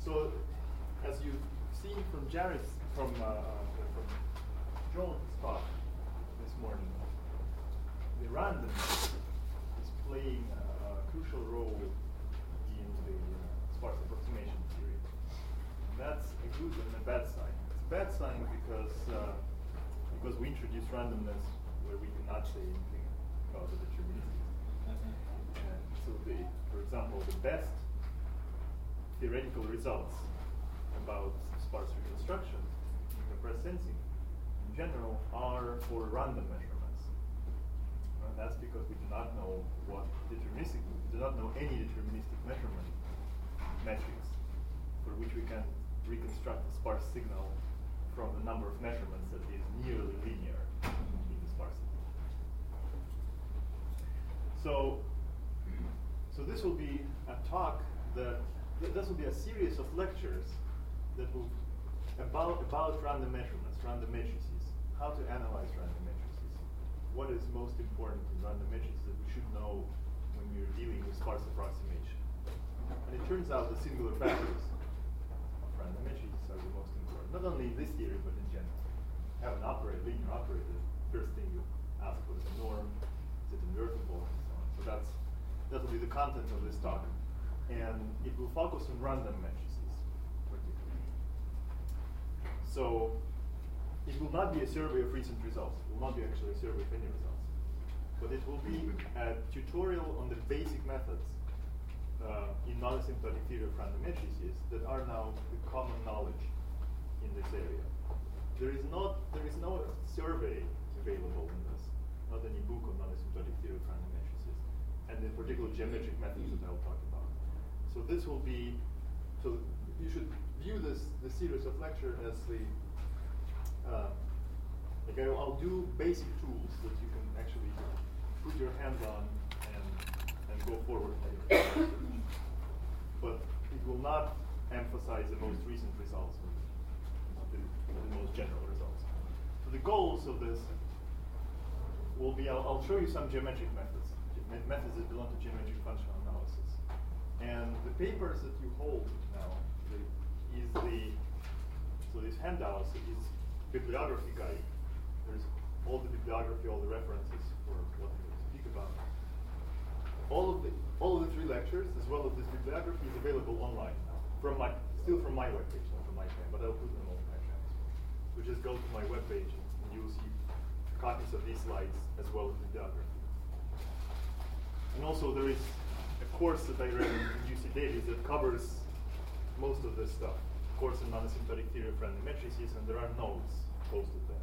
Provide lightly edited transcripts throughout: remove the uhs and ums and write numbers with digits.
So, as you've seen from from John's talk this morning, the randomness is playing a crucial role in the sparse approximation theory. And that's a good and a bad sign. It's a bad sign because we introduce randomness where we cannot say anything about the deterministic. And so, for example, the best theoretical results about sparse reconstruction in compressed sensing in general are for random measurements. And that's because we do not know what deterministic, we do not know any deterministic measurement metrics for which we can reconstruct a sparse signal from the number of measurements that is nearly linear in the sparsity. So this will be a talk this will be a series of lectures that will about random measurements, random matrices, how to analyze random matrices, what is most important in random matrices that we should know when we're dealing with sparse approximation. And it turns out the singular factors of random matrices are the most important, not only in this theory but in general. Have an linear operator. First thing you ask what is the norm, is it invertible, and so on. So that will be the content of this talk. And it will focus on random matrices, particularly. So it will not be a survey of recent results. It will not be actually a survey of any results. But it will be a tutorial on the basic methods in non-asymptotic theory of random matrices that are now the common knowledge in this area. There is no survey available in this, not any book on non-asymptotic theory of random matrices, and in particular geometric methods that I'll talk about. So this will be, so you should view the series of lecture as I'll do basic tools that you can actually put your hands on and go forward by your research. But it will not emphasize the most recent results, the most general results. So the goals of this will be, I'll show you some geometric methods that belong to geometric functional analysis. And the papers that you hold now so these handouts is bibliography guide. There's all the bibliography, all the references for what we speak about. All of the 3 lectures, as well as this bibliography, is available online now. Still from my webpage, not from my channel, but I'll put them all on my channel. So just go to my webpage and you'll see copies of these slides as well as bibliography. And also there is a course that I read in UC Davis that covers most of this stuff. Course in non-asymptotic theory of random matrices, and there are notes posted there.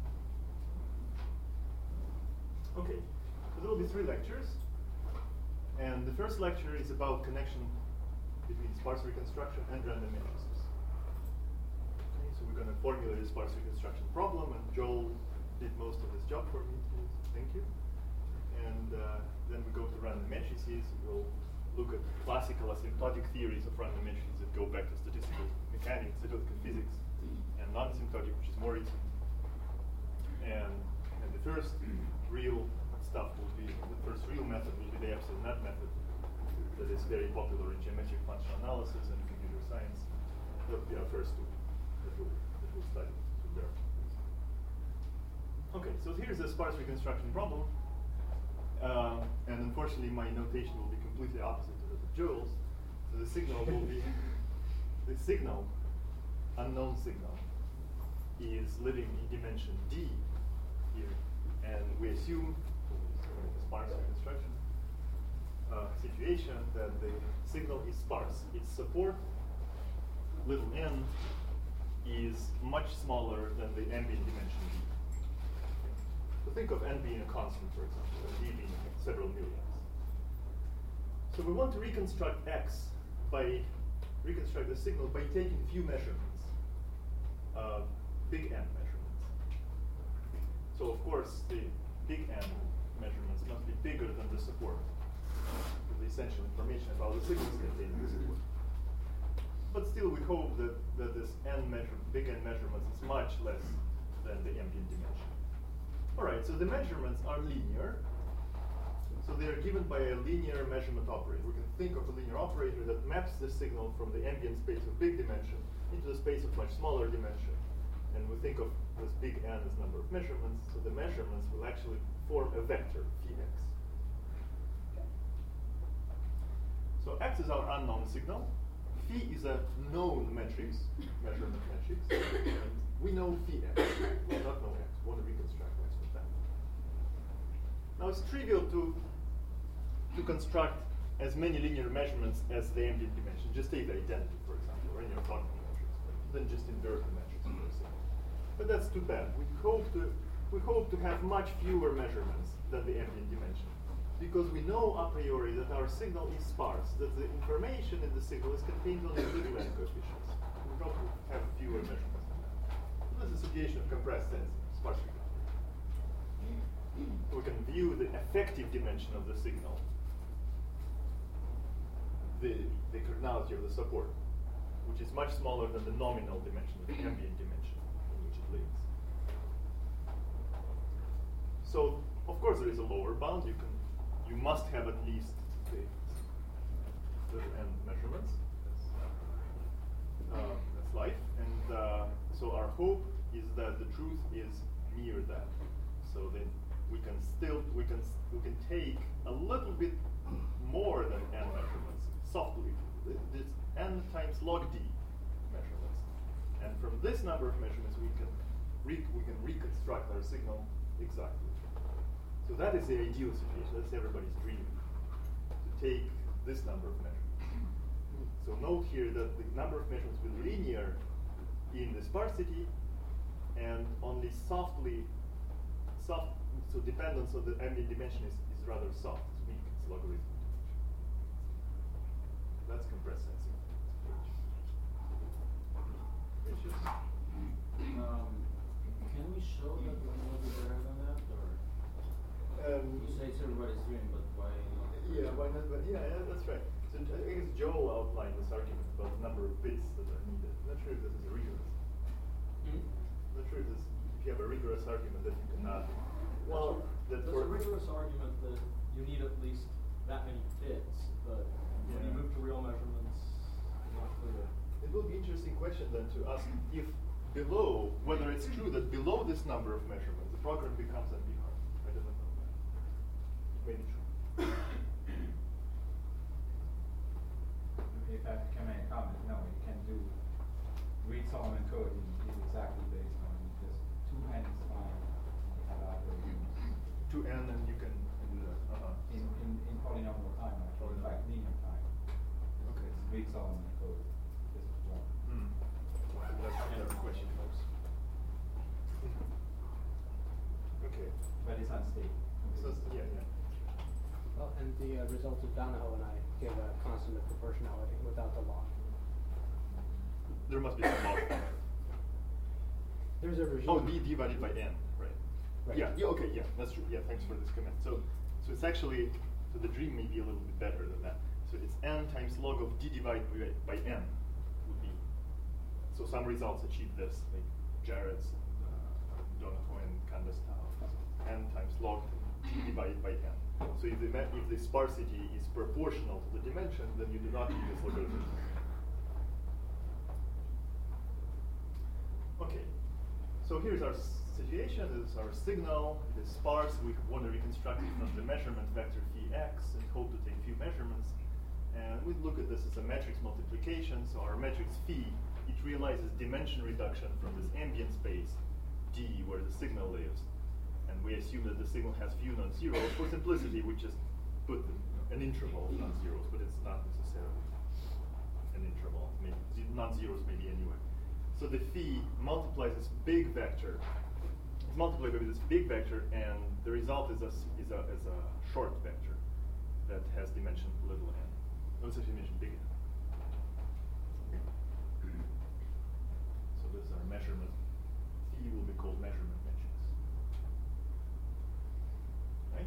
Okay, so there will be 3 lectures. And the first lecture is about connection between sparse reconstruction and random matrices. Okay, so we're going to formulate a sparse reconstruction problem, and Joel did most of this job for me. Thank you. And then we go to random matrices. We'll look at classical asymptotic theories of random matrices that go back to statistical mechanics, statistical physics, and non-asymptotic, which is more recent. And the first real stuff will be, the first real method will be the epsilon net method that is very popular in geometric functional analysis and computer science. That will be our first tool that we'll study there. Okay, so here's a sparse reconstruction problem. And unfortunately, my notation will be completely opposite to that of Joel's. So the signal will be, the signal, unknown signal, is living in dimension D here. And we assume, in the sparse reconstruction situation, that the signal is sparse. Its support, little n, is much smaller than the ambient dimension D. So think of n being a constant, for example, and d being several millions. So we want to reconstruct x reconstruct the signal by taking few measurements, big N measurements. So of course the big N measurements must be bigger than the support, with the essential information about the signals contained in the support. But still we hope that this big N measurements is much less than the ambient dimension. All right, so the measurements are linear. So they are given by a linear measurement operator. We can think of a linear operator that maps the signal from the ambient space of big dimension into the space of much smaller dimension. And we think of this big N as number of measurements, so the measurements will actually form a vector, phi x. So x is our unknown signal. Phi is a known matrix, measurement matrix, and we know phi x. We do not know x. We want to reconstruct x with that. Now it's trivial to construct as many linear measurements as the ambient dimension. Just take the identity, for example, or any orthogonal matrix, then just invert the matrix for a second. But that's too bad. We hope to have much fewer measurements than the ambient dimension, because we know a priori that our signal is sparse, that the information in the signal is contained only in little n coefficients. We hope to have fewer measurements than that. So this is a situation of compressed sensing, sparse recovery. We can view the effective dimension of the signal, the cardinality of the support, which is much smaller than the nominal dimension, the ambient dimension in which it lives. So, of course, there is a lower bound. You must have at least the n measurements. That's life, and so our hope is that the truth is near that. So then we can take a little bit more than n measurements softly. This n times log d measurements, and from this number of measurements we can reconstruct our signal exactly. So that is the ideal situation. That's everybody's dream, to take this number of measurements. So note here that the number of measurements will be linear in the sparsity, and only so dependence on the ambient dimension is rather soft, it's weak, it's logarithmic. That's compressed sensing. Issues? Can we show that we're going to be better than that, or you say it's everybody's dream, but why not? Yeah, why not? But yeah, that's right. So I guess Joe outlined this argument about the number of bits that are needed. I'm not sure if this is rigorous. I'm not sure if you have a rigorous argument that you cannot. Well, there's a rigorous argument that you need at least that many bits, but when you move to real measurements, it's not clear. It will be an interesting question then to ask if below, whether it's true that below this number of measurements, the program becomes NP-hard. I don't know that. It may be true. If I can make a comment, no, you can read Solomon code is exactly based on just 2n is fine. You have algorithms. 2n and you can do that. In polynomial time, actually, in fact, linear time. Okay. It's read Solomon code. Just one. That's another question, folks. Okay. But it's unstable. So, yeah. Well, and the results of Donahoe and I gave a constant of proportionality without the log. There must be some log. There's a regime. Oh, d divided by n, right? Right. Yeah, okay, yeah, that's true. Yeah, thanks for this comment. So it's actually, so the dream may be a little bit better than that. So it's n times log of d divided by n would be. So some results achieve this, like Jarrett's, Donahoe, and Candace-Tao. N times log d divided by n. So if the sparsity is proportional to the dimension, then you do not need this logarithm. Okay, so here's our situation. This is our signal. It is sparse. We want to reconstruct it from the measurement vector phi x and hope to take few measurements. And we look at this as a matrix multiplication. So our matrix phi, it realizes dimension reduction from this ambient space D where the signal lives. And we assume that the signal has few non-zeros. For simplicity, we just put an interval of non-zeros, but it's not necessarily an interval. Maybe non-zeros maybe anyway. So the phi multiplies this big vector. It's multiplied by this big vector, and the result is a short vector that has dimension little n. No, it's actually dimension big n. So this is our measurement. Phi will be called measurement matrix. Right?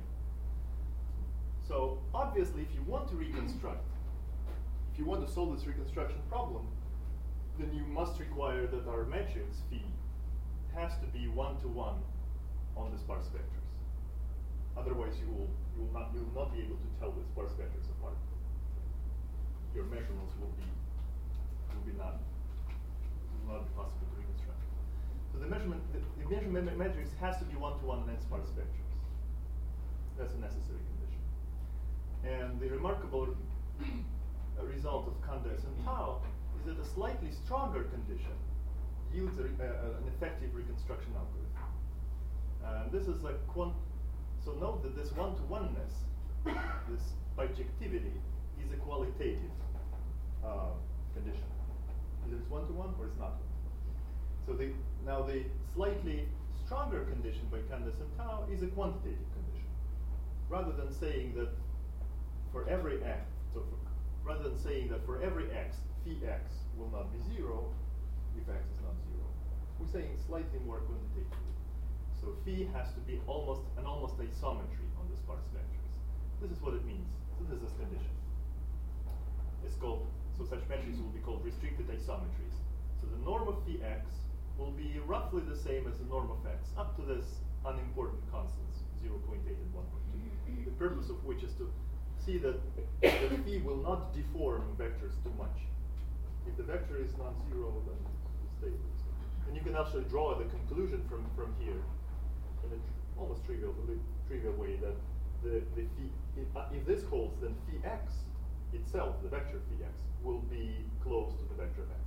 So obviously, if you want to reconstruct, if you want to solve this reconstruction problem, then you must require that our matrix phi has to be one-to-one on the sparse vectors. Otherwise, you will not be able to tell the sparse vectors apart. Your measurements will not be possible to reconstruct. So the measurement matrix has to be one-to-one and sparse vectors. That's a necessary condition. And the remarkable result of Candace and Tao is that a slightly stronger condition yields an effective reconstruction algorithm. This is so note that this one-to-oneness, this bijectivity, is a qualitative condition. Either it's one-to-one or it's not. So now the slightly stronger condition by Candace and Tao is a quantitative condition. Rather than saying that for every x, rather than saying that for every x, phi x will not be 0 if x is not 0, we're saying slightly more quantitatively. So phi has to be almost isometry on the sparse vectors. This is what it means. So this is this condition. It's called, so such metrics will be called restricted isometries. So the norm of phi x will be roughly the same as the norm of x, up to this unimportant constants, 0.8 and 1.2. The purpose of which is to see that the phi will not deform vectors too much. If the vector is non-zero, then it stays. And you can actually draw the conclusion from here in an almost trivial way that the phi, if this holds, then phi x itself, the vector phi x, will be close to the vector x.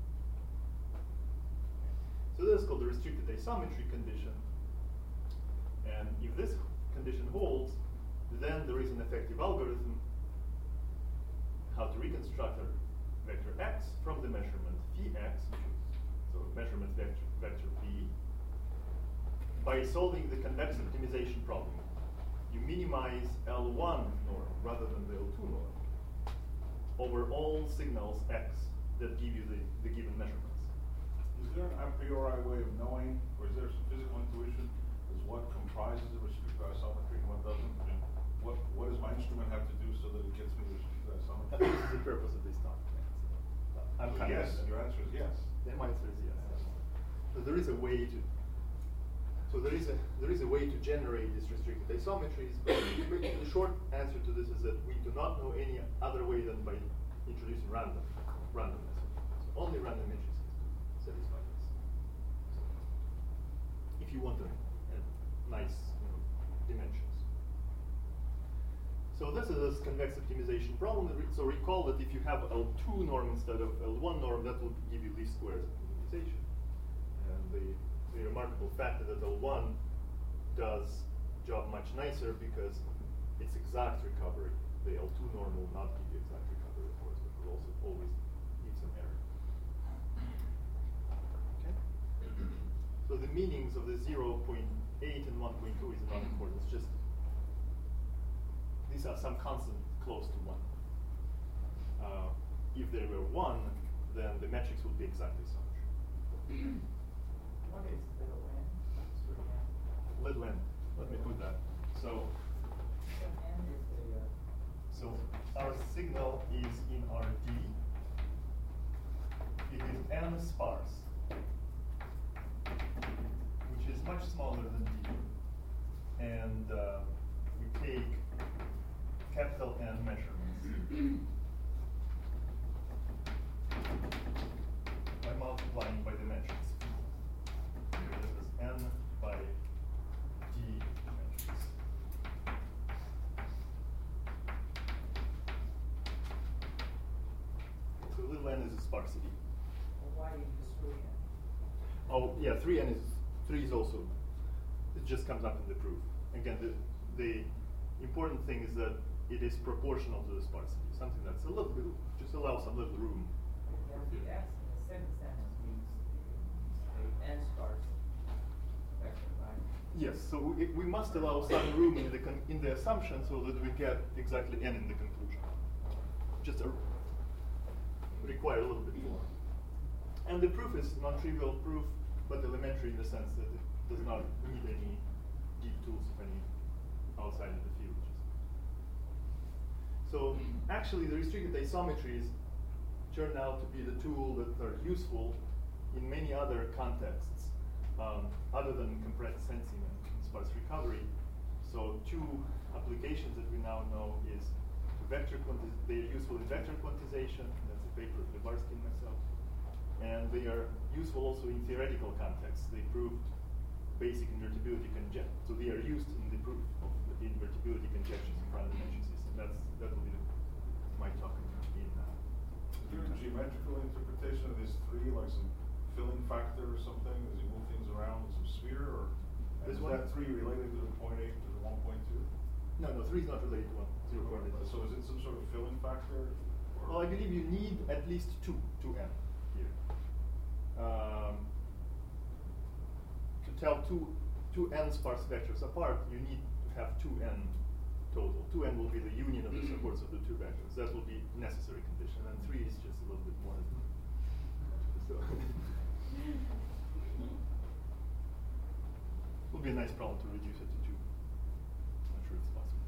So this is called the restricted isometry condition. And if this condition holds, then there is an effective algorithm how to reconstruct a vector x from the measurement phi x, so measurement vector p, by solving the convex optimization problem. You minimize L1 norm rather than the L2 norm over all signals x that give you the given measurements. Is there an a priori way of knowing, or is there some physical intuition as what comprises the restricted isometry and what doesn't? I mean, what does my instrument have to do so that it gets me the restricted isometry? I think this is the purpose of this talk. I'm So yes, your answer is yes. Yeah, my answer is yes. So there is a way to. So there is a way to generate these restricted isometries, but the short answer to this is that we do not know any other way than by introducing randomness. So only random matrices can satisfy this. If you want a nice dimensions. So this is this convex optimization problem. So recall that if you have L2 norm instead of L1 norm, that will give you least squares of optimization. And the remarkable fact is that L1 does job much nicer because it's exact recovery. The L2 norm will not give you exact recovery, of course, but will also always give some error. Okay. So the meanings of the 0.8 and 1.2 is not important. It's just these are some constant close to 1. If they were 1, then the metrics would be exactly symmetry. What is little n? Little n. Let me put that. So N is the so our signal is in RD. It is n sparse, which is much smaller than D. And we take capital N measurements by multiplying by the metrics. Here this is N by D metrics. So little n is a sparsity. well, why do you use 3n? Oh yeah, 3 is also, it just comes up in the proof. Again, the important thing is that it is proportional to the sparsity. Something that's a little bit, just allows some little room. Then the x in the second sentence means the n sparse vector, right? Yes, so we must allow some room in the assumption so that we get exactly n in the conclusion. Just require a little bit more. And the proof is non-trivial proof, but elementary in the sense that it does not need any deep tools of any outside of the field. So actually the restricted isometries turn out to be the tool that are useful in many other contexts other than compressed sensing and sparse recovery. So two applications that we now know is they're useful in vector quantization. That's a paper of Lebarsky and myself. And they are useful also in theoretical contexts. They proved basic invertibility conjecture. So they are used in the proof of the invertibility conjectures in random matrices. And that will be my talk in Is there a geometrical interpretation of this three, like some filling factor or something, as you move things around with some sphere, or is that three related to the 0.8 to the 1.2? No, 3 is not related to 0.8. So is it some sort of filling factor? Or? Well, I believe you need at least 2 n here. To tell two n sparse vectors apart, you need to have 2n total. 2n will be the union of the supports of the two vectors. That will be necessary condition, and 3 is just a little bit more. So will be a nice problem to reduce it to 2. Not sure it's possible.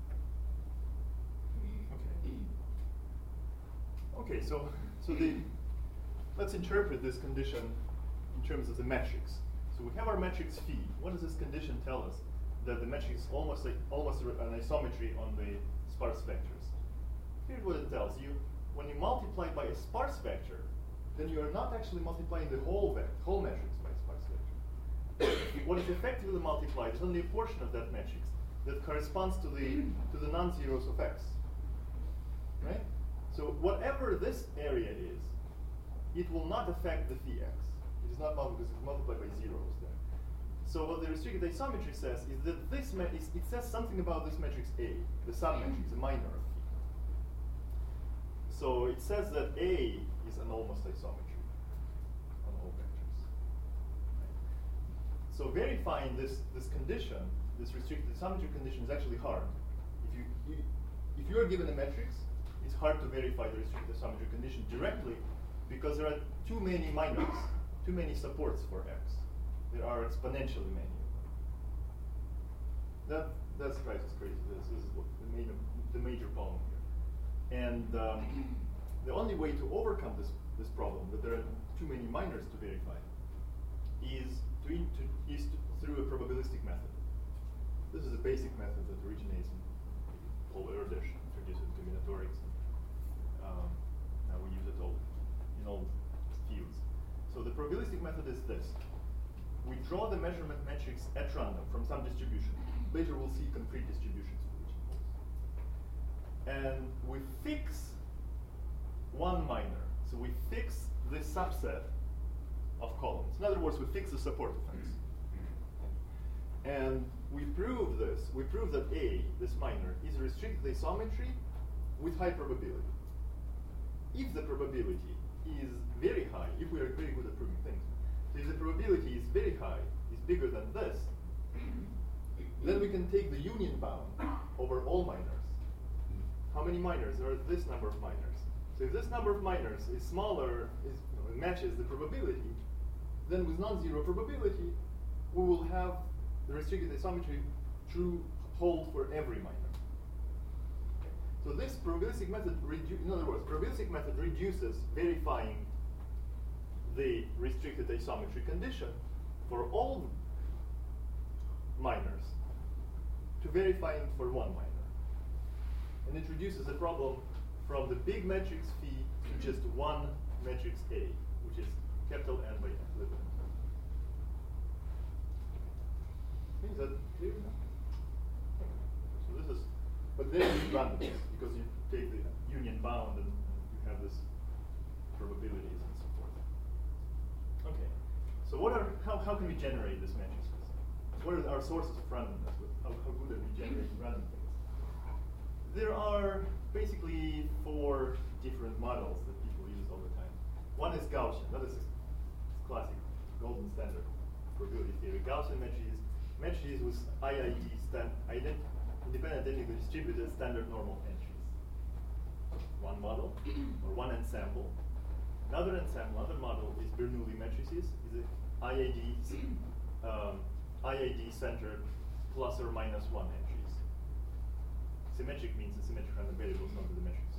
Okay, so let's interpret this condition in terms of the matrix. So we have our matrix phi. What does this condition tell us? That the matrix is almost an isometry on the sparse vectors. Here's what it tells you. When you multiply by a sparse vector, then you are not actually multiplying the whole matrix by a sparse vector. What is effectively multiplied is only a portion of that matrix that corresponds to the non-zeros of x. Right? So whatever this area is, it will not affect the phi x. It is not multiplied because it's multiplied by zeros there. So what the restricted isometry says is that it says something about this matrix A, the submatrix, the minor of phi. So it says that A is an almost isometry on all vectors. Right? So verifying this condition, this restricted isometry condition, is actually hard. If you are given a matrix, it's hard to verify the restricted isometry condition directly because there are too many minors, too many supports for x. There are exponentially many of them. That drives us crazy. This is what the major problem here. And the only way to overcome this problem, that there are too many minors to verify, is through a probabilistic method. This is a basic method that originates in Paul Erdős, introduced in combinatorics. Now we use it in all fields. So the probabilistic method is this. We draw the measurement matrix at random from some distribution. Later we'll see concrete distributions for which it holds. And we fix one minor. So we fix this subset of columns. In other words, we fix the support of x. And we prove this. We prove that A, this minor, is a restricted isometry with high probability. If the probability is very high, if we are very good at proving things, so if the probability is very high, is bigger than this, then we can take the union bound over all minors. How many minors? There are this number of minors. So if this number of minors is smaller, it matches the probability, then with non-zero probability, we will have the restricted isometry true hold for every minor. So this probabilistic method, in other words, probabilistic method reduces verifying the restricted isometry condition for all minors to verifying for one minor. And it reduces the problem from the big matrix phi to just one matrix A, which is capital N by N. Is that clear enough? So this is, but then you run this because you take the union bound and you have this probabilities and so forth. Okay. So how can we generate this matrices? What are our sources of randomness? How good are we generating random things? There are basically 4 different models that people use all the time. One is Gaussian. That is classic golden standard probability theory. Gaussian matrices with IID independently distributed standard normal entries. One model or one ensemble. Another model is Bernoulli matrices. Is IID centered plus or minus 1 entries. Symmetric means the symmetric random variables, not the metric.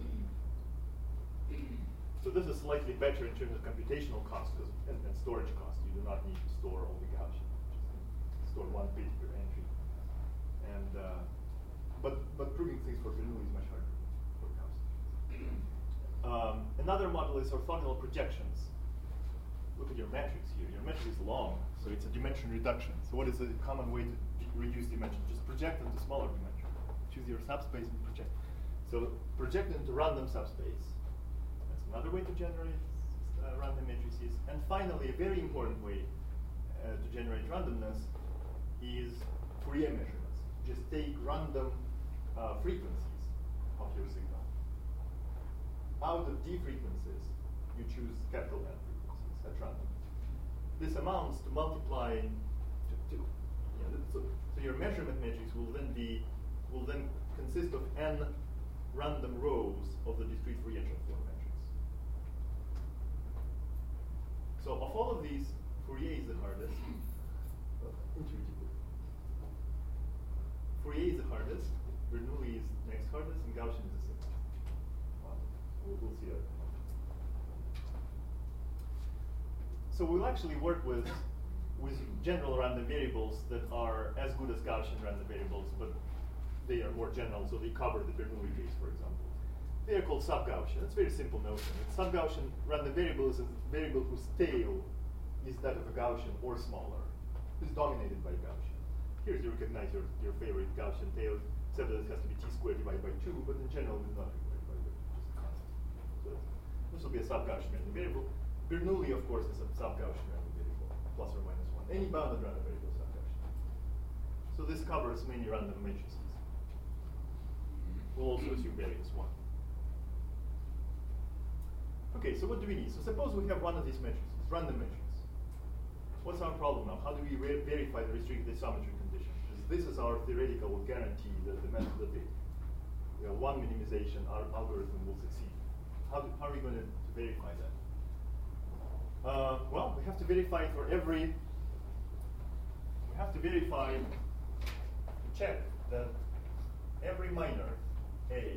So this is slightly better in terms of computational cost and storage cost. You do not need to store all the Gaussian. Store 1 bit per entry. And but proving things for Bernoulli is much harder for Gauss. Another model is orthogonal projections. Look at your matrix here. Your matrix is long, so it's a dimension reduction. So what is a common way to reduce dimension? Just project into smaller dimension. Choose your subspace and project. So project into random subspace. That's another way to generate random matrices. And finally, a very important way to generate randomness is Fourier measurements. Just take random frequencies of your signal. Out of D frequencies, you choose capital N frequencies at random. This amounts to multiplying so your measurement matrix will then consist of n random rows of the discrete Fourier transform matrix. So of all of these, Fourier is the hardest. Intuitively. Fourier is the hardest, Bernoulli is next hardest, and Gaussian is the simplest. We'll see that. So we'll actually work with general random variables that are as good as Gaussian random variables, but they are more general, so they cover the Bernoulli case, for example. They are called sub-Gaussian. It's a very simple notion. A sub-Gaussian random variable is a variable whose tail is that of a Gaussian or smaller, is dominated by Gaussian. Here you recognize your favorite Gaussian tail, except that it has to be t² divided by 2, but in general it's not divided by 2, just a constant. So this will be a sub-Gaussian random variable. Bernoulli, of course, is a sub-Gaussian random variable, plus or minus 1. Any bounded random variable is sub-Gaussian. So this covers many random matrices. We'll also assume variance 1. Okay, so what do we need? So suppose we have one of these matrices, random matrix. What's our problem now? How do we verify the restricted isometry condition? Because this is our theoretical guarantee that the method that the one minimization algorithm will succeed. How are we going to verify that? Well, we have to verify for every. We have to verify, check that every minor A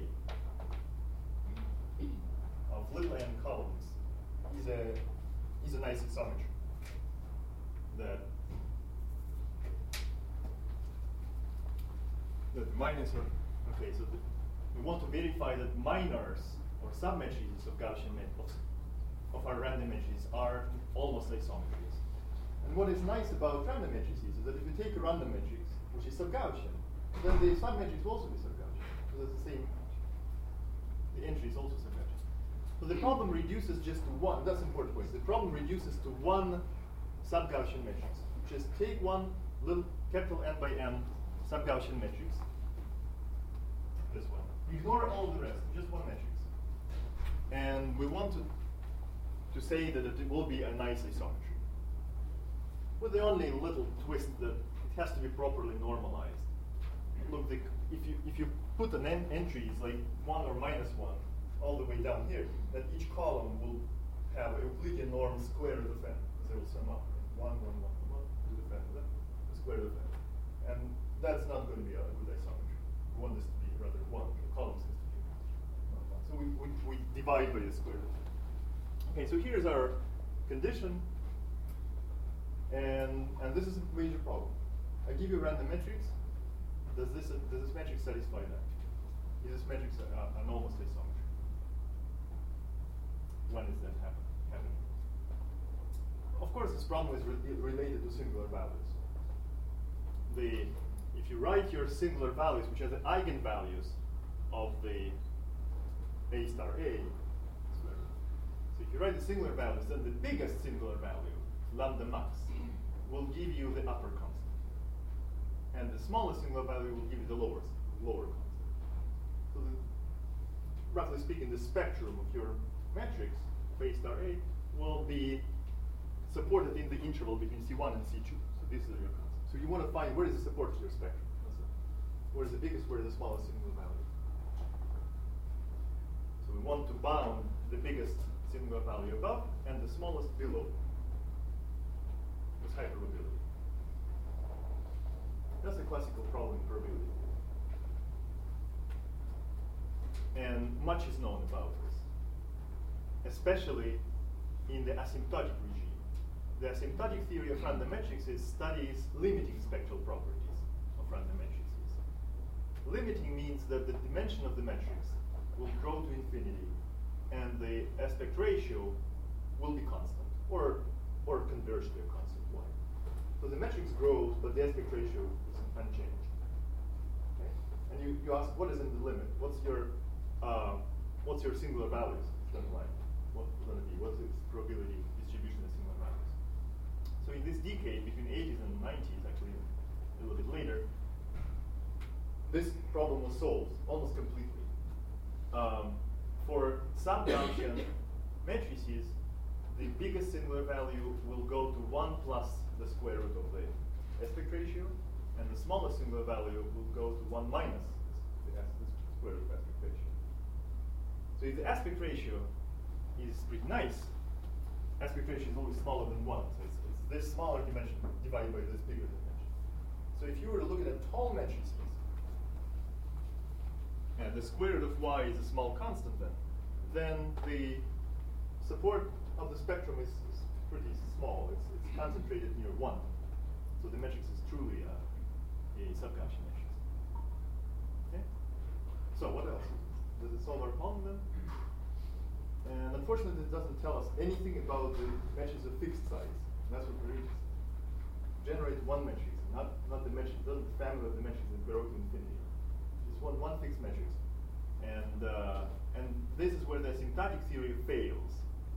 of little n columns is a nice isometry. That minors are okay. So we want to verify that minors or submatrices of Gaussian of our random matrices are almost isometries. And what is nice about random matrices is that if you take a random matrix which is sub-Gaussian, then the submatrix will also be sub-Gaussian. So that's the same. The entry is also sub-Gaussian. So the problem reduces just to one. That's important point. The problem reduces to one sub-Gaussian matrix. Just take one little capital N by N sub-Gaussian matrix. This one. Ignore all the rest. Just one matrix. And we want to say that it will be a nice isometry. With the only little twist that it has to be properly normalized. Look, if you put an entry, it's like 1 or minus 1, all the way down here, then each column will have a Euclidean norm square root of n. They will sum up. 1, 1, 1, 1, to the fan, the square root of n. And that's not going to be a good isometry. We want this to be rather 1. The columns has to be not 1. So we divide by the square root. Okay, so here's our condition. And this is a major problem. I give you a random matrix. Does this matrix satisfy that? Is this matrix an almost isometry? When is that happening? Of course, this problem is related to singular values. If you write your singular values, which are the eigenvalues of the A star A, so if you write the singular values, then the biggest singular value, lambda max, will give you the upper constant. And the smallest singular value will give you the lower constant. So roughly speaking, the spectrum of your matrix, A star A, will be supported in the interval between C1 and C2. So this is your constant. So you want to find where is the support to your spectrum. Where is the biggest, where is the smallest singular value. So we want to bound the biggest singular value above and the smallest below. With high probability. That's a classical problem in probability. And much is known about this, especially in the asymptotic regime. The asymptotic theory of random matrices studies limiting spectral properties of random matrices. limiting means that the dimension of the matrix will grow to infinity, and the aspect ratio will be constant, or converge to a constant y. So the matrix grows, but the aspect ratio is unchanged. Okay? And you ask, what is in the limit? What's your singular values going to like? What's going to be? What's its probability distribution of singular values? So in this decade, between 80s and 90s, actually a little bit later, this problem was solved almost completely. For sub-Gaussian matrices, the biggest singular value will go to 1 plus the square root of the aspect ratio, and the smallest singular value will go to 1 minus the square root of aspect ratio. So if the aspect ratio is pretty nice, aspect ratio is always smaller than 1. So it's this smaller dimension divided by this bigger dimension. So if you were to look at tall matrices, and the square root of y is a small constant then the support of the spectrum is pretty small. It's concentrated near 1. So the matrix is truly a sub-Gaussian matrix. Okay? So what else? Does it solve our problem then? And unfortunately, it doesn't tell us anything about the matrices of fixed size. And that's what we're interested in. Generate one matrix, not the matrix, not the family of the matrices that grow to infinity. Just one fixed matrix. And this is where the asymptotic theory fails.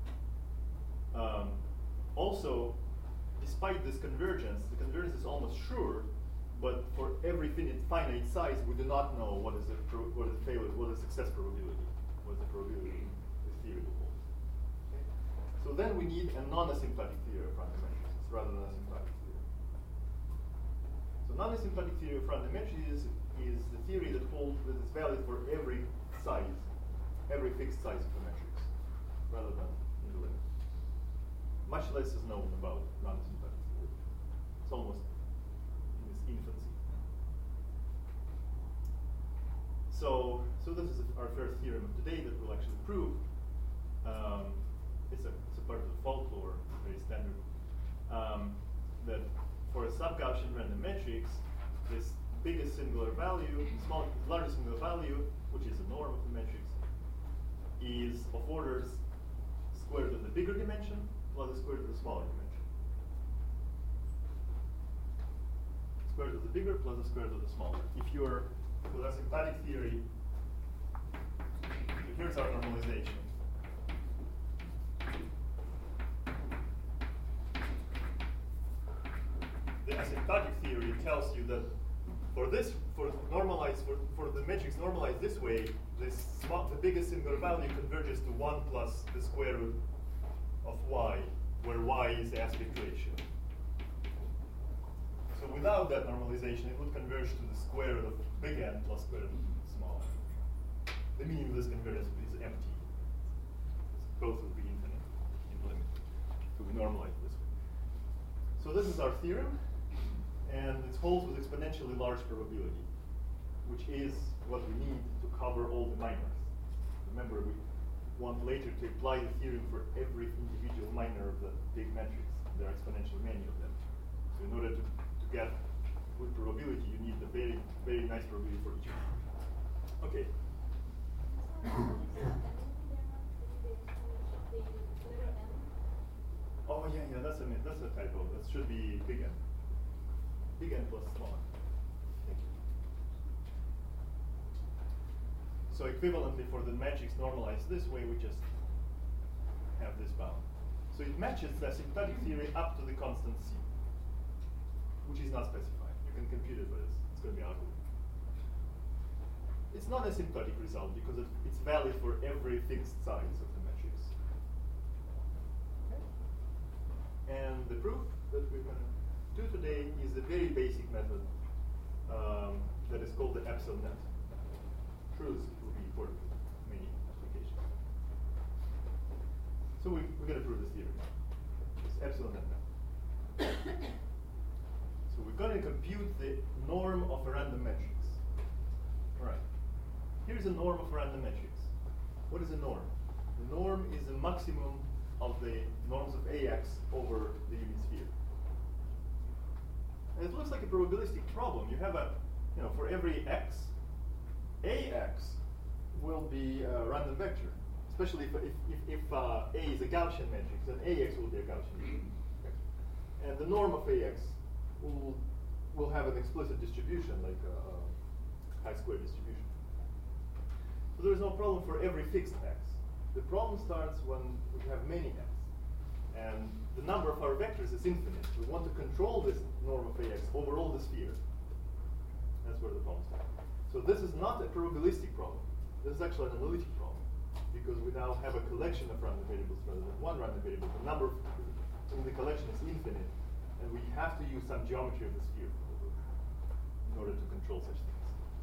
Also, despite this convergence, the convergence is almost sure, but for every finite size, we do not know what is the failure, what is the success probability, what is the probability this theory will hold. Okay? So then we need a non-asymptotic theory of random matrices rather than asymptotic theory. So non-asymptotic theory of random matrices is the theory that holds that is valid for every size, every fixed size of the matrix, rather than in the limit. Much less is known about non-asymptotic theory. It's almost in its infancy. So this is our first theorem of today that we'll actually prove. It's a part of the folklore, very standard. That for a sub-Gaussian random matrix, this biggest singular value, largest singular value, which is the norm of the matrix, is of orders square root of the bigger dimension plus the square root of the smaller dimension. Square root of the bigger plus the square root of the smaller. If you're with asymptotic theory, here's our normalization. The asymptotic theory tells you that for the matrix normalized this way, the biggest singular value converges to 1 plus the square root of y, where y is the aspect ratio. So without that normalization, it would converge to the square root of big N plus square root of small n. The meaning of this convergence is empty. Both would be infinite in limit. So we normalize this way. So this is our theorem, and it holds with exponentially large probability, which is what we need to cover all the minors. Remember, we want later to apply the theorem for every individual minor of the big matrix. There are exponentially many of them. So in order to get good probability, you need a very, very nice probability for each one. Okay. Oh yeah, that's a typo. That should be big N. Big N plus small n. Thank you. So equivalently for the matrix normalized this way, we just have this bound. So it matches the asymptotic theory up to the constant c, which is not specified. You can compute it, but it's going to be ugly. It's not a asymptotic result because it's valid for every fixed size of the matrix. Okay. And the proof that we're going to do today is a very basic method that is called the epsilon net. True, this will be important in many applications. So we're going to prove this theorem. It's epsilon net method. So we're going to compute the norm of a random matrix. All right. Here's a norm of a random matrix. What is a norm? The norm is the maximum of the norms of AX over the unit sphere. And it looks like a probabilistic problem. You have for every X, AX will be a random vector, especially if A is a Gaussian matrix, then AX will be a Gaussian vector. And the norm of AX will have an explicit distribution, like a chi-square distribution. So there is no problem for every fixed X. The problem starts when we have many X. And the number of our vectors is infinite. We want to control this norm of AX over all the sphere. That's where the problem starts. So this is not a probabilistic problem. This is actually an analytic problem, because we now have a collection of random variables rather than one random variable. The number in the collection is infinite, and we have to use some geometry of the sphere in order to control such things.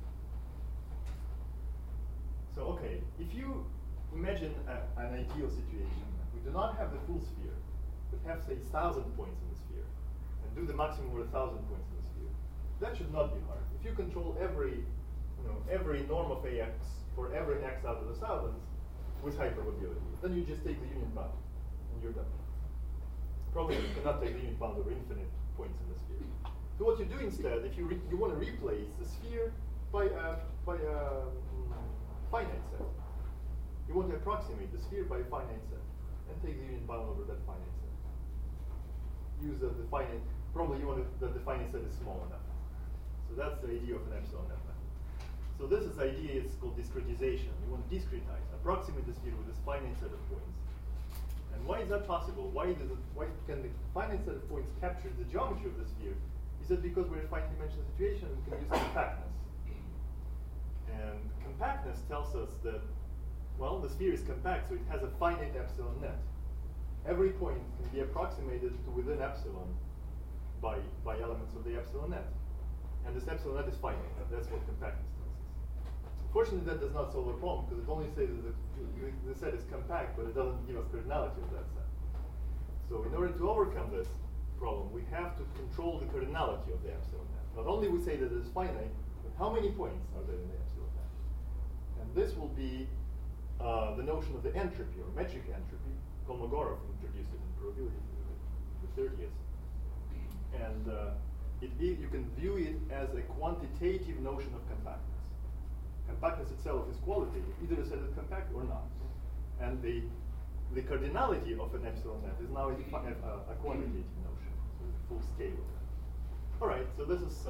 So okay, if you imagine an ideal situation, we do not have the full sphere, but have, say, 1,000 points in the sphere, and do the maximum with 1,000 points in the sphere. That should not be hard. If you control every norm of AX for every X out of the thousands with high probability, then you just take the unit bound, and you're done. Probably you cannot take the unit bound over infinite points in the sphere. So what you do instead, if you want to replace the sphere by a finite set, you want to approximate the sphere by a finite set, and take the unit bound over that finite set. Use the finite. Probably you want that the finite set is small enough. So that's the idea of an epsilon f method. So this idea is called discretization. You want to discretize, approximate the sphere with this finite set of points. And why is that possible? Why can the finite set of points capture the geometry of the sphere? Is that because we're in a finite dimensional situation and we can use compactness. And compactness tells us that, well, the sphere is compact, so it has a finite epsilon net. Every point can be approximated to within epsilon by elements of the epsilon net. And this epsilon net is finite. That's what compactness tells us. Fortunately, that does not solve our problem, because it only says that the set is compact, but it doesn't give us cardinality of that set. So in order to overcome this problem, we have to control the cardinality of the epsilon net. Not only we say that it is finite, but how many points are there in the epsilon net? And this will be the notion of the entropy, or metric entropy. Kolmogorov introduced it in probability in the 30s. And you can view it as a quantitative notion of compactness. Compactness itself is qualitative. Either the set is compact or not. And the cardinality of an epsilon net is now a quantitative notion, so the full scale of that. All right, so this is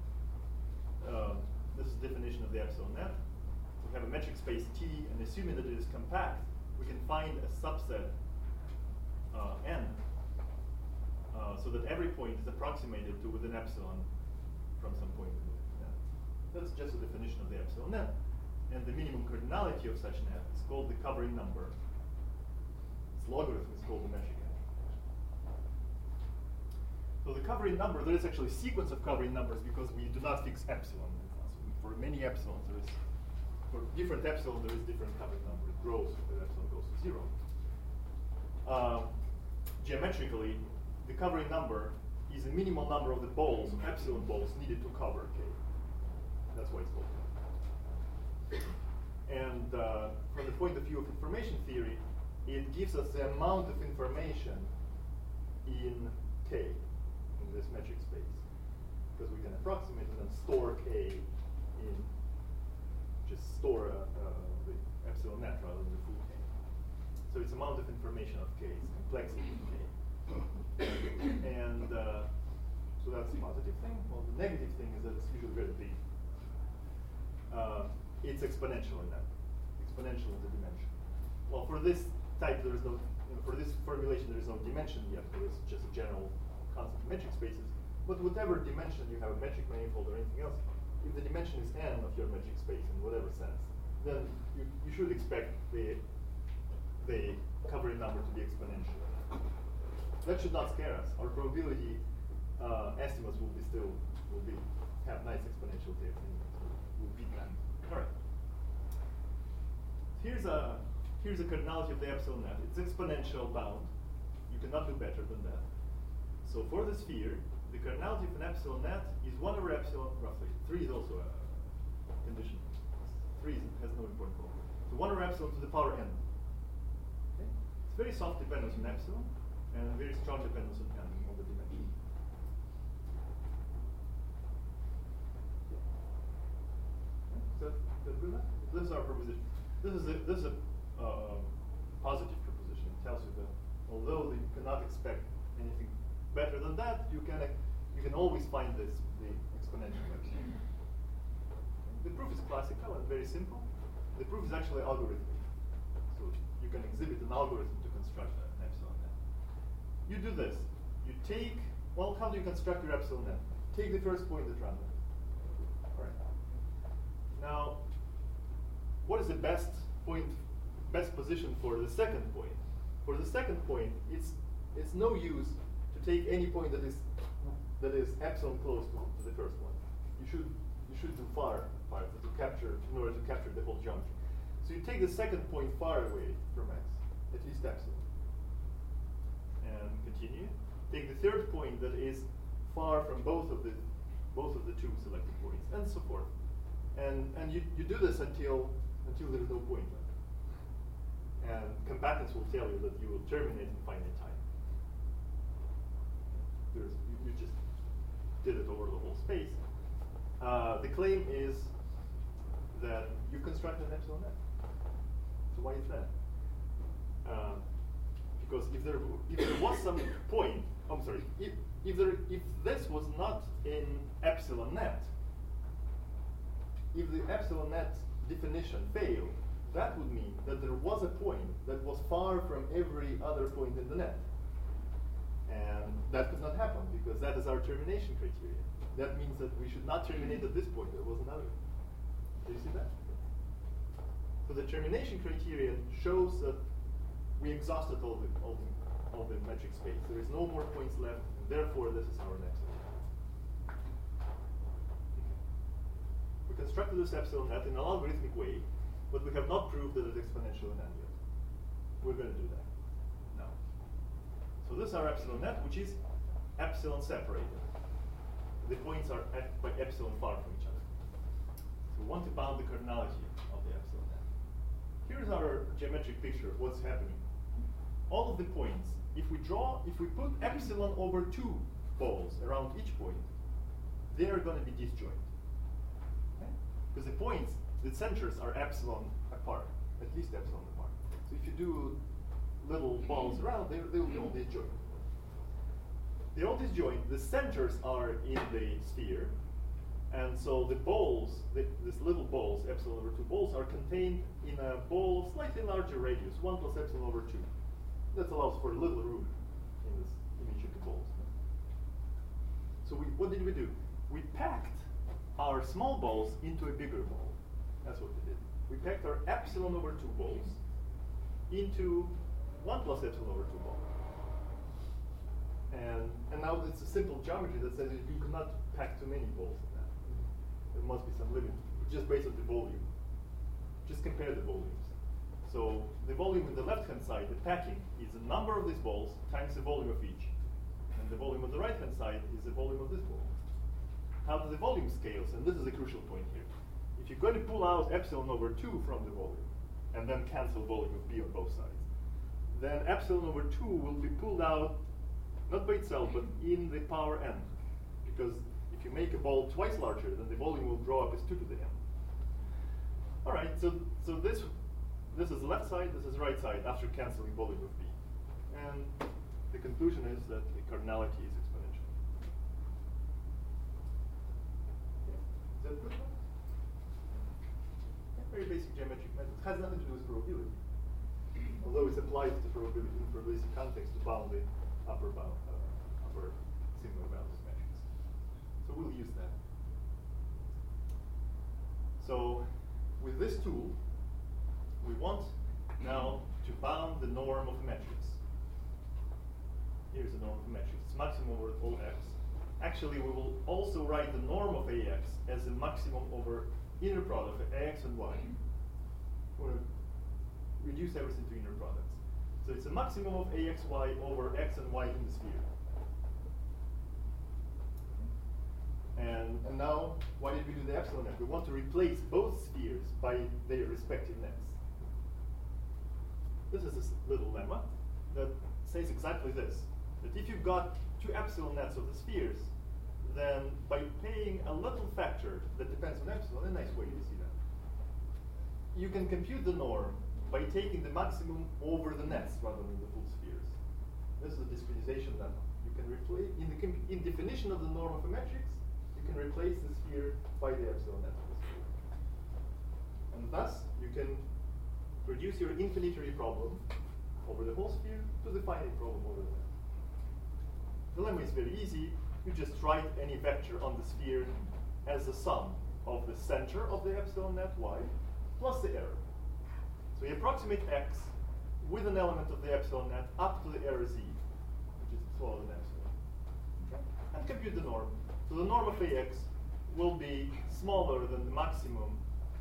definition of the epsilon net. We have a metric space T, and assuming that it is compact, we can find a subset n, so that every point is approximated to within epsilon from some point in the net. That's just a definition of the epsilon net. And the minimum cardinality of such net is called the covering number. Its logarithm is called the metric entropy. So the covering number, there is actually a sequence of covering numbers because we do not fix epsilon. For many epsilons, for different epsilon, there is different covering number. It grows as epsilon goes to 0. Geometrically, the covering number is the minimal number of the balls, epsilon balls, needed to cover K. That's why it's called K. And from the point of view of information theory, it gives us the amount of information in K, in this metric space. Because we can approximate and then store K in, just store the epsilon net rather than the full K. So it's amount of information of K, it's complexity of K. And so that's the positive thing. Well, the negative thing is that it's usually very big. It's exponential in that. Exponential in the dimension. Well, for this type, there is no, for this formulation, there is no dimension yet. There is just a general concept of metric spaces. But whatever dimension you have, a metric manifold or anything else, if the dimension is n of your metric space in whatever sense, then you should expect the covering number to be exponential. That should not scare us. Our probability estimates will have nice exponential tails. We'll beat that. All right. Here's a cardinality of the epsilon net. It's exponential bound. You cannot do better than that. So for the sphere, the cardinality of an epsilon net is 1 over epsilon, roughly. 3 is also a condition. 3 has no important role. So 1 over epsilon to the power n. Okay? It's very soft dependence on epsilon, and a very strong dependence on n on the dimension. Okay? So Got through that? This is our proposition. This is a positive proposition. It tells you that although you cannot expect anything better than that, you can always find the exponential epsilon. The proof is classical and very simple. The proof is actually algorithmic. So you can exhibit an algorithm to construct an epsilon net. You do this. You take, well, how do you construct your epsilon net? Take the first point at random. All right. Now, what is the best position for the second point? For the second point, it's no use to take any point that is epsilon close to the first one. You should do far to capture in order to capture the whole geometry. So you take the second point far away from x, at least epsilon, and continue. Take the third point that is far from both of the two selected points, and so forth. And you do this until there is no point left. And compactness will tell you that you will terminate in finite time. You just did it over the whole space. The claim is that you constructed an epsilon net. So why is that? Because if there was some point, I'm sorry, if this was not in epsilon net, if the epsilon net definition failed, that would mean that there was a point that was far from every other point in the net. And that could not happen because that is our termination criteria. That means that we should not terminate at this point. There was another. Do you see that? So the termination criterion shows that we exhausted all the metric space. There is no more points left, and therefore this is our next one. We constructed this epsilon net in an algorithmic way, but we have not proved that it's exponential in n yet. We're going to do that now. So this is our epsilon net, which is epsilon separated. The points are by epsilon far from each other. So we want to bound the cardinality of the epsilon net. Here's our geometric picture of what's happening. All of the points, if we put epsilon over 2 balls around each point, they are going to be disjoint. Okay? Because the points, the centers are epsilon apart, at least epsilon apart. So if you do little balls around, they will be all disjoint. They're all disjoint. The centers are in the sphere, and so the balls, these little balls, epsilon over 2 balls, are contained in a ball of slightly larger radius, 1 plus epsilon over 2. That allows for a little room in this image of the balls. So what did we do? We packed our small balls into a bigger ball. That's what we did. We packed our epsilon over 2 balls into 1 plus epsilon over 2 balls. And now it's a simple geometry that says you cannot pack too many balls in that. There must be some limit, just based on the volume. Just compare the volumes. So the volume on the left-hand side, the packing, is the number of these balls times the volume of each. And the volume on the right-hand side is the volume of this ball. How do the volume scales? And this is a crucial point here. If you're going to pull out epsilon over 2 from the volume, and then cancel volume of B on both sides, then epsilon over 2 will be pulled out not by itself, but in the power n. Because if you make a ball twice larger, then the volume will grow up as 2 to the n. All right, so this is the left side, this is the right side after canceling volume of B. And the conclusion is that the cardinality is exponential. Okay. Is that good? Very basic geometric method. It has nothing to do with probability. Although it's applied to probability in probabilistic context to bound the upper sigma values metrics. So we'll use that. So with this tool, we want now to bound the norm of a matrix. Here's the norm of a matrix. It's maximum over all x. Actually, we will also write the norm of ax as the maximum over inner product of ax and y. We're going to reduce everything to inner products. So it's a maximum of axy over x and y in the sphere. And now, why did we do the epsilon net? We want to replace both spheres by their respective nets. This is a little lemma that says exactly this. That if you've got 2 epsilon nets of the spheres, then by paying a little factor that depends on epsilon, a nice way to see that, you can compute the norm by taking the maximum over the nets rather than the full spheres. This is a discretization lemma. You can replace, in definition of the norm of a matrix, you can replace the sphere by the epsilon net of the sphere. And thus, you can reduce your infinitary problem over the whole sphere to the finite problem over the net. The lemma is very easy. You just write any vector on the sphere as the sum of the center of the epsilon net y plus the error. So you approximate x with an element of the epsilon net up to the error z, which is smaller than epsilon. Okay? And compute the norm. So the norm of ax will be smaller than the maximum.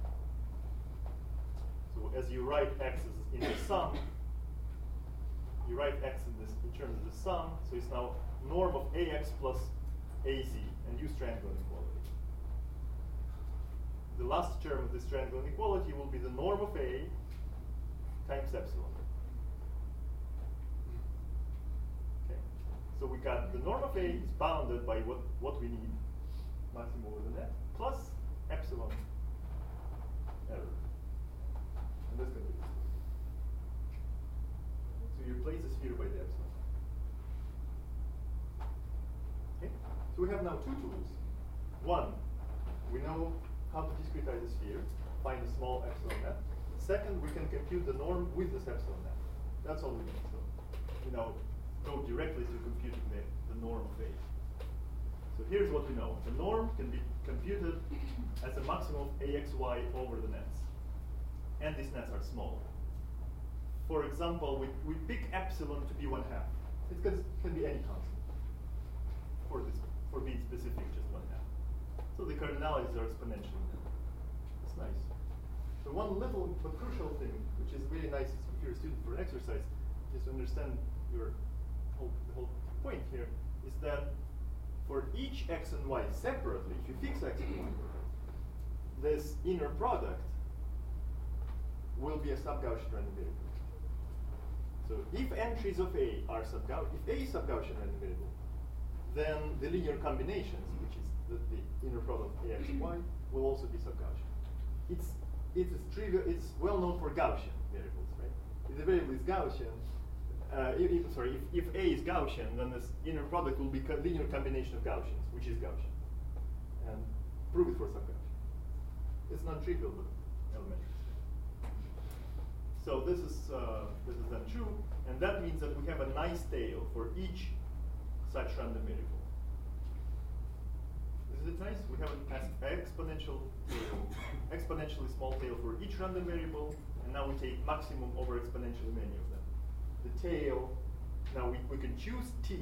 So as you write x in the sum, you write x in terms of the sum. So it's now norm of ax plus az, and use triangle inequality. The last term of this triangle inequality will be the norm of a times epsilon. Okay. So we got the norm of a is bounded by what we need, maximum over the net, plus epsilon error. And that's going to be. So you replace the sphere by the epsilon. Okay. So we have now two tools. One, we know how to discretize a sphere, find a small epsilon net. Second, we can compute the norm with this epsilon net. That's all we need. So, go directly to computing the norm of A. So here's what we know. The norm can be computed as a maximum of AXY over the nets. And these nets are small. For example, we pick epsilon to be 1/2. It can be any constant. For being specific, just 1/2. So the cardinalities are exponential. That's nice. So one little but crucial thing, which is really nice if you're a student for an exercise, just to understand the whole point here, is that for each x and y separately, if you fix x and y, this inner product will be a sub-Gaussian random variable. So if entries of A are if A is sub-Gaussian random variable, then the linear combinations, which is the inner product of ax and y, will also be sub-Gaussian. It's trivial. It's well known for Gaussian variables, right? If the variable is Gaussian, if A is Gaussian, then this inner product will be a linear combination of Gaussians, which is Gaussian, and prove it for sub-Gaussian. It's non-trivial, but elementary. So this is then true, and that means that we have a nice tail for each such random variable. Is it nice? We have an exponentially small tail for each random variable, and now we take maximum over exponentially many of them. The tail, now we can choose t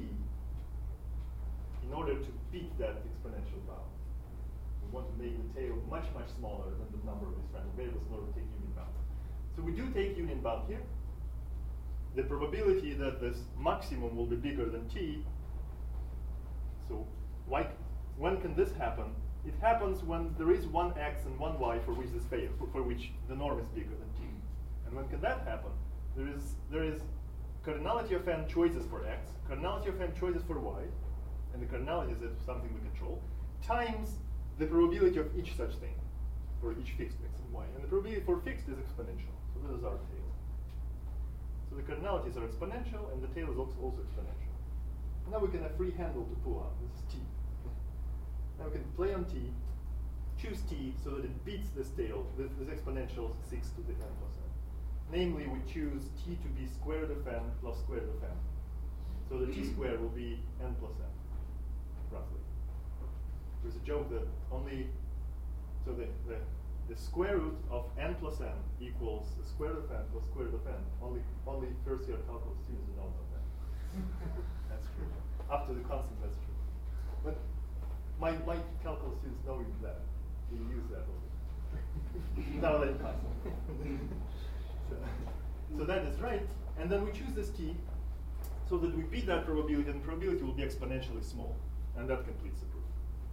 in order to beat that exponential bound. We want to make the tail much, much smaller than the number of these random variables in order to take union bound. So we do take union bound here. The probability that this maximum will be bigger than t, so when can this happen? It happens when there is one x and one y for which this fails, for which the norm is bigger than t. And when can that happen? There is cardinality of n choices for x, cardinality of n choices for y, and the cardinality is something we control, times the probability of each such thing for each fixed x and y. And the probability for fixed is exponential. So this is our tail. So the cardinalities are exponential, and the tail is also exponential. Now we can have free handle to pull out. This is t. Now we can play on t, choose t so that it beats this tail, this exponential 6 to the n plus n. Namely, we choose t to be square root of n plus square root of n. So the t squared will be n plus n, roughly. There's a joke that the square root of n plus n equals the square root of n plus square root of n. Only first year calculus students know about that. That's true. Up to the constant, that's true. But my calculus students know that. They use that only. Now let it constant. So that is right. And then we choose this t so that we beat that probability, and the probability will be exponentially small. And that completes the proof.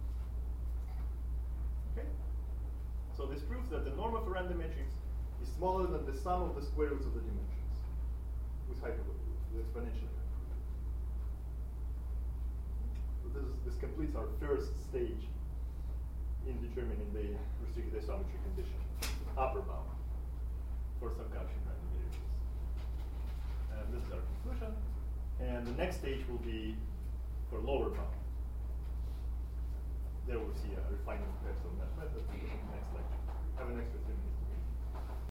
Okay? So this proves that the norm of a random matrix is smaller than the sum of the square roots of the dimensions with hyperbolic proof, with exponential proof. So this completes our first stage in determining the restricted isometry condition, upper bound. for some Gaussian random variables. And this is our conclusion. And the next stage will be for lower bound. There we'll see a refinement perhaps on that method in the next